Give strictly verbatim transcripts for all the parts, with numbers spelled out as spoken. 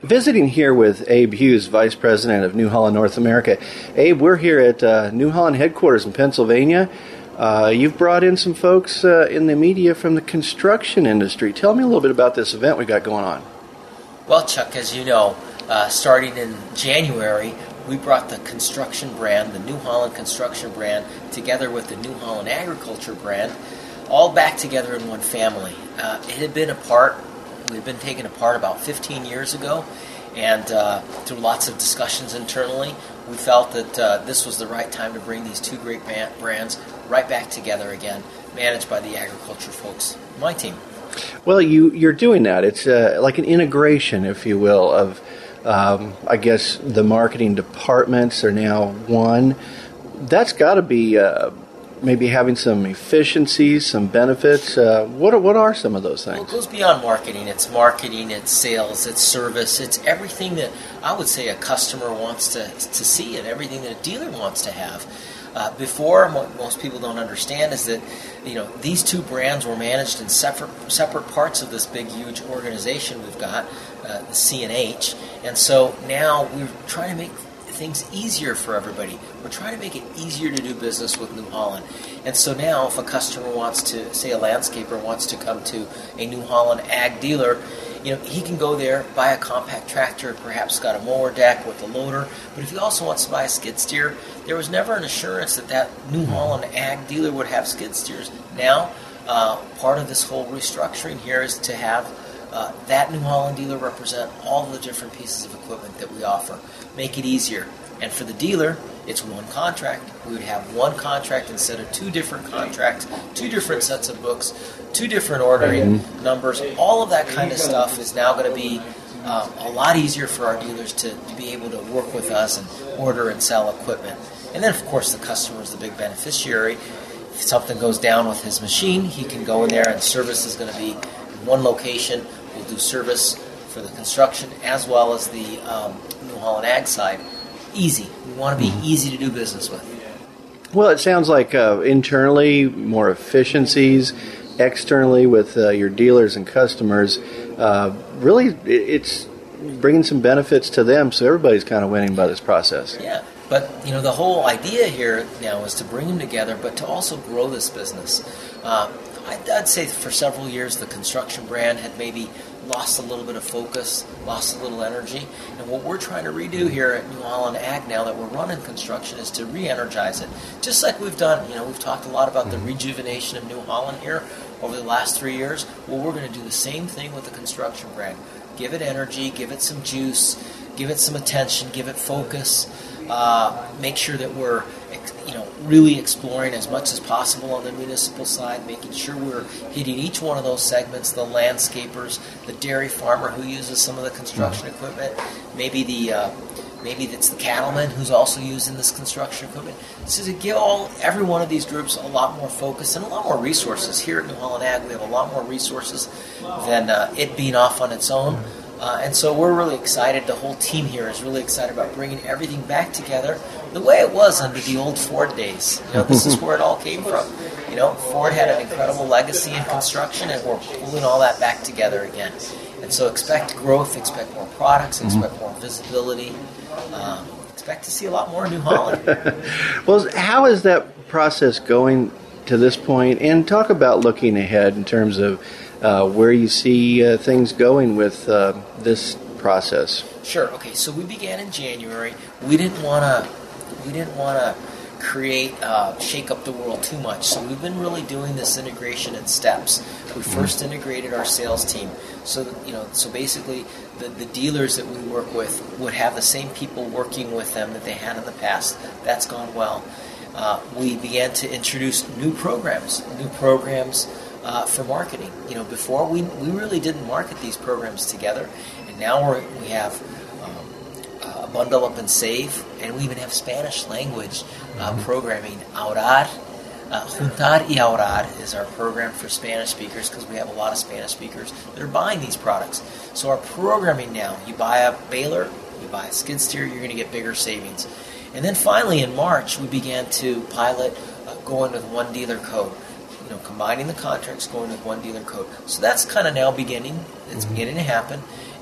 Visiting here with Abe Hughes, Vice President of New Holland North America. Abe, we're here at uh, New Holland headquarters in Pennsylvania. Uh, you've brought in some folks uh, in the media from the construction industry. Tell me a little bit about this event we got going on. Well, Chuck, as you know, uh, starting in January, we brought the construction brand, the New Holland construction brand, together with the New Holland agriculture brand, all back together in one family. Uh, it had been apart. We've been taken apart about fifteen years ago, and uh, through lots of discussions internally, we felt that uh, this was the right time to bring these two great brands right back together again, managed by the agriculture folks, my team. Well, you, you're doing that. It's uh, like an integration, if you will, of, um, I guess, the marketing departments are now one. That's got to be uh, maybe having some efficiencies, some benefits. Uh, what are, what are some of those things? Well, it goes beyond marketing. It's marketing, it's sales, it's service, it's everything that I would say a customer wants to to see and everything that a dealer wants to have. Uh, before, what most people don't understand is that, you know, these two brands were managed in separate separate parts of this big, huge organization we've got, uh, the C and H, and so now we're trying to make things easier for everybody. We're trying to make it easier to do business with New Holland. And so now if a customer wants to, say a landscaper wants to come to a New Holland ag dealer, you know, he can go there, buy a compact tractor, perhaps got a mower deck with a loader, but if he also wants to buy a skid steer, there was never an assurance that that New Holland ag dealer would have skid steers. Now, uh, part of this whole restructuring here is to have Uh, that New Holland dealer represent all the different pieces of equipment that we offer. Make it easier. And for the dealer, it's one contract. We would have one contract instead of two different contracts, two different sets of books, two different ordering mm-hmm. numbers. All of that kind of stuff is now going to be uh, a lot easier for our dealers to, to be able to work with us and order and sell equipment. And then, of course, the customer is the big beneficiary. If something goes down with his machine, he can go in there and service is going to be in one location. We'll do service for the construction as well as the um, New Holland Ag side. Easy. We want to be easy to do business with. Well, it sounds like uh, internally more efficiencies, externally with uh, your dealers and customers. Uh, really, it's bringing some benefits to them, so everybody's kind of winning by this process. Yeah. But, you know, the whole idea here now is to bring them together, but to also grow this business. Uh, I'd, I'd say for several years the construction brand had maybe lost a little bit of focus, lost a little energy. And what we're trying to redo here at New Holland Ag now that we're running construction is to re-energize it. Just like we've done, you know, we've talked a lot about the rejuvenation of New Holland here over the last three years. Well, we're going to do the same thing with the construction brand. Give it energy, give it some juice, give it some attention, give it focus. Uh, make sure that we're, you know, really exploring as much as possible on the municipal side, making sure we're hitting each one of those segments, the landscapers, the dairy farmer who uses some of the construction equipment, maybe the uh, maybe it's the cattleman who's also using this construction equipment. So to give all every one of these groups a lot more focus and a lot more resources. Here at New Holland Ag, we have a lot more resources than uh, it being off on its own. Uh, and so we're really excited. The whole team here is really excited about bringing everything back together the way it was under the old Ford days. You know, this is where it all came from. You know, Ford had an incredible legacy in construction, and we're pulling all that back together again. And so expect growth, expect more products, expect more visibility. Um, expect to see a lot more in New Holland. Well, how is that process going to this point? And talk about looking ahead in terms of Uh, where you see uh, things going with uh, this process. Sure. Okay. So we began in January. We didn't want to. We didn't want to create, uh, shake up the world too much. So we've been really doing this integration in steps. We first integrated our sales team. So you know. So basically, the, the dealers that we work with would have the same people working with them that they had in the past. That's gone well. Uh, we began to introduce new programs. New programs. Uh, for marketing. You know, before we we really didn't market these programs together, and now we're, we have um, a bundle up and save, and we even have Spanish language uh, programming. Ahorrar, uh, Juntar y Ahorrar is our program for Spanish speakers because we have a lot of Spanish speakers that are buying these products. So our programming now, you buy a baler, you buy a skid steer, you're going to get bigger savings. And then finally in March, we began to pilot uh, going with one dealer code. You know, combining the contracts, going with one dealer code. So that's kind of now beginning. It's mm-hmm. beginning to happen.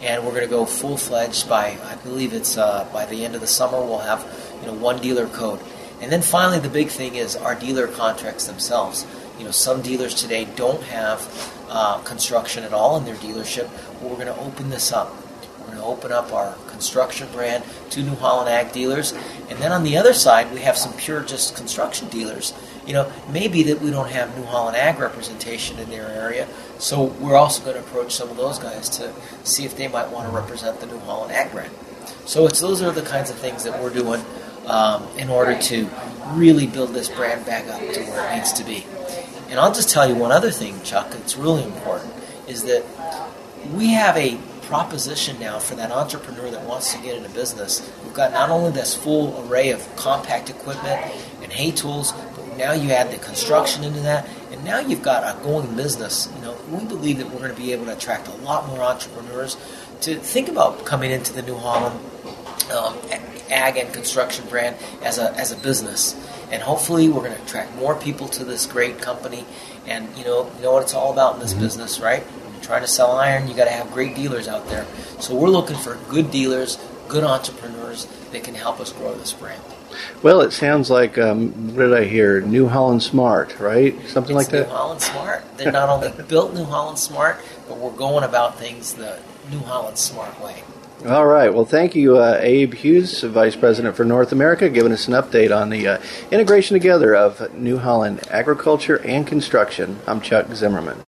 and we're going to go full-fledged by, I believe it's uh, by the end of the summer, we'll have you know one dealer code. And then finally, the big thing is our dealer contracts themselves. You know, some dealers today don't have uh, construction at all in their dealership. Well, we're going to open this up. We're going to open up our construction brand to New Holland Ag dealers. And then on the other side, we have some pure just construction dealers. You know, maybe that we don't have New Holland Ag representation in their area, so we're also going to approach some of those guys to see if they might want to represent the New Holland Ag brand. So it's those are the kinds of things that we're doing um, in order to really build this brand back up to where it needs to be. And I'll just tell you one other thing, Chuck, that's really important, is that we have a proposition now for that entrepreneur that wants to get into business. We've got not only this full array of compact equipment and hay tools, but now you add the construction into that, and now you've got a going business. You know, we believe that we're going to be able to attract a lot more entrepreneurs to think about coming into the New Holland um, ag and construction brand as a as a business. And hopefully we're going to attract more people to this great company. And you know, you know what it's all about in this mm-hmm. business, right? When you're trying to sell iron, you got to have great dealers out there. So we're looking for good dealers, good entrepreneurs that can help us grow this brand. Well, it sounds like, um, what did I hear? New Holland Smart, right? Something it's like that? New Holland Smart. They're not only built New Holland Smart, but we're going about things the New Holland Smart way. All right. Well, thank you, uh, Abe Hughes, Vice President for North America, giving us an update on the uh, integration together of New Holland agriculture and construction. I'm Chuck Zimmerman.